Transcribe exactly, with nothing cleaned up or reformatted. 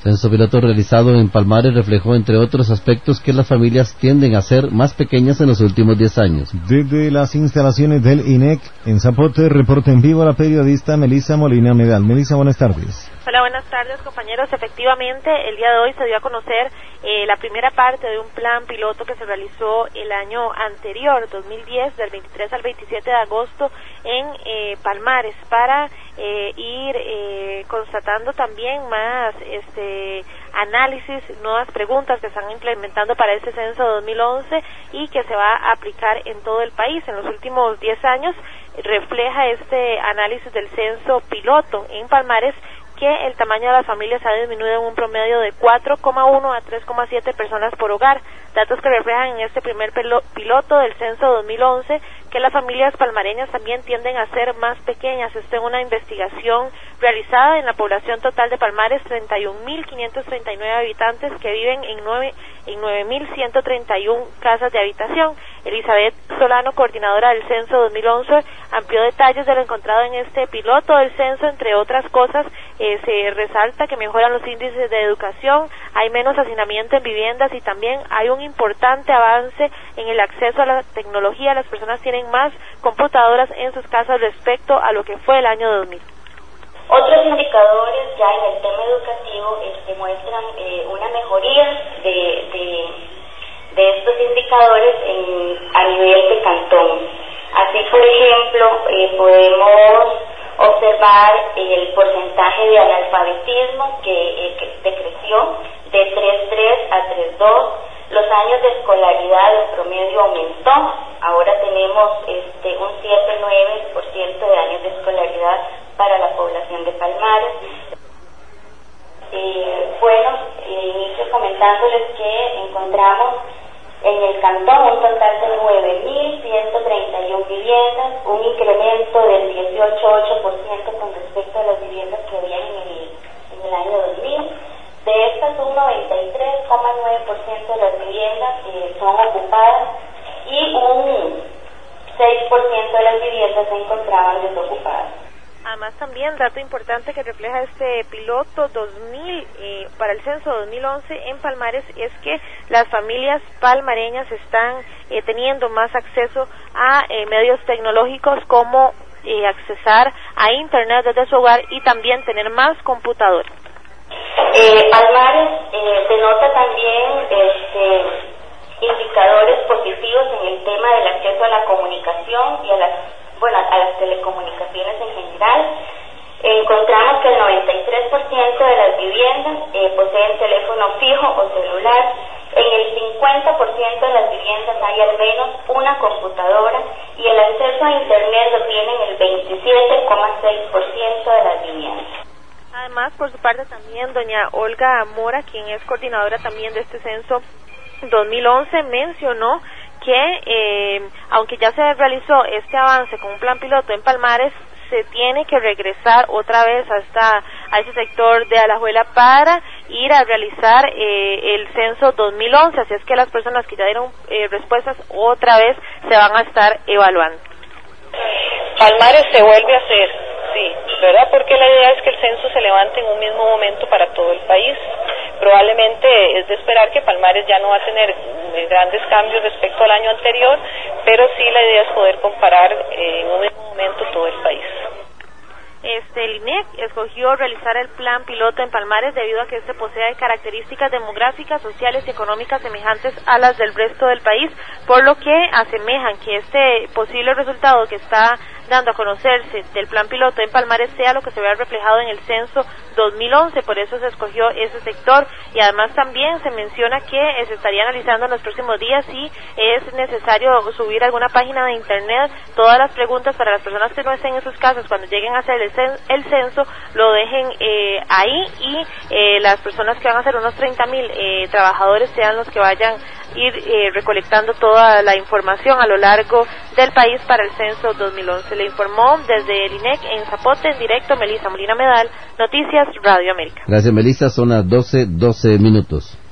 censo piloto realizado en Palmares reflejó, entre otros aspectos, que las familias tienden a ser más pequeñas en los últimos diez años. Desde las instalaciones del I N E C en Zapote, reporta en vivo la periodista Melissa Molina Medal. Melissa, buenas tardes. Hola, buenas tardes, compañeros. Efectivamente, el día de hoy se dio a conocer eh, la primera parte de un plan piloto que se realizó el año anterior, dos mil diez, del veintitrés al veintisiete de agosto, en eh, Palmares, para eh, ir eh, constatando también más este análisis, nuevas preguntas que están implementando para este censo dos mil once y que se va a aplicar en todo el país. En los últimos diez años refleja este análisis del censo piloto en Palmares que el tamaño de las familias ha disminuido en un promedio de cuatro coma uno a tres coma siete personas por hogar, datos que reflejan en este primer piloto del censo dos mil once que las familias palmareñas también tienden a ser más pequeñas. Esto en una investigación realizada en la población total de Palmares, treinta y un mil quinientos treinta y nueve habitantes que viven en nueve en nueve mil ciento treinta y una casas de habitación. Elizabeth Solano, coordinadora del censo dos mil once, amplió detalles de lo encontrado en este piloto del censo. Entre otras cosas, eh, se resalta que mejoran los índices de educación, hay menos hacinamiento en viviendas y también hay un importante avance en el acceso a la tecnología. Las personas tienen más computadoras en sus casas respecto a lo que fue el año dos mil. Otros indicadores ya en el tema educativo este, muestran eh, una mejoría de, de, de estos indicadores en, a nivel de cantón. Así, por ejemplo, eh, podemos observar el porcentaje de analfabetismo que, eh, que decreció de tres punto tres a tres punto dos. Los años de escolaridad en promedio aumentó. Ahora tenemos este, un siete punto nueve por ciento de años de escolaridad para la población de Palmares. Eh, bueno, eh, inicio comentándoles que encontramos en el cantón un total de nueve mil ciento treinta y una viviendas, un incremento del dieciocho coma ocho por ciento con respecto a las viviendas que había en el, en el año dos mil. De estas, un noventa y tres coma nueve por ciento de las viviendas eh, son ocupadas y un seis por ciento de las viviendas se encontraban desocupadas. Además, también dato importante que refleja este piloto dos mil eh, para el censo dos mil once en Palmares es que las familias palmareñas están eh, teniendo más acceso a eh, medios tecnológicos como eh, accesar a internet desde su hogar y también tener más computadores. Eh, Palmares eh, denota también este, indicadores positivos en el tema del acceso a la comunicación y a las bueno a las telecomunicaciones en general. Encontramos que el noventa y tres por ciento de las viviendas eh, poseen teléfono fijo o celular. En el cincuenta por ciento de las viviendas hay al menos una computadora y el acceso a internet lo tienen el veintisiete coma seis por ciento de las viviendas. Además, por su parte también doña Olga Mora, quien es coordinadora también de este censo dos mil once, mencionó que eh, aunque ya se realizó este avance con un plan piloto en Palmares, se tiene que regresar otra vez hasta a ese sector de Alajuela para ir a realizar eh, el censo dos mil once, así es que las personas que ya dieron eh, respuestas otra vez se van a estar evaluando. Palmares se vuelve a hacer, sí, ¿verdad? Porque la idea es que el censo se levante en un mismo momento para todo el país. Probablemente es de esperar que Palmares ya no va a tener grandes cambios respecto al año anterior, pero sí la idea es poder comparar eh, en un mismo momento todo el país. Este, el I N E C escogió realizar el plan piloto en Palmares debido a que este posee características demográficas, sociales y económicas semejantes a las del resto del país, por lo que asemejan que este posible resultado que está dando a conocerse del plan piloto en Palmares sea lo que se vea reflejado en el censo dos mil once, por eso se escogió ese sector. Y además también se menciona que se estaría analizando en los próximos días si es necesario subir a alguna página de internet todas las preguntas para las personas que no estén en sus casas cuando lleguen a hacer el, cen el censo, lo dejen eh, ahí y eh, las personas que van a ser unos treinta mil eh, trabajadores sean los que vayan ir eh, recolectando toda la información a lo largo del país para el censo dos mil once. Le informó desde el I N E C en Zapote, en directo, Melissa Molina Medal, Noticias Radio América. Gracias, Melissa. Son las doce, doce minutos.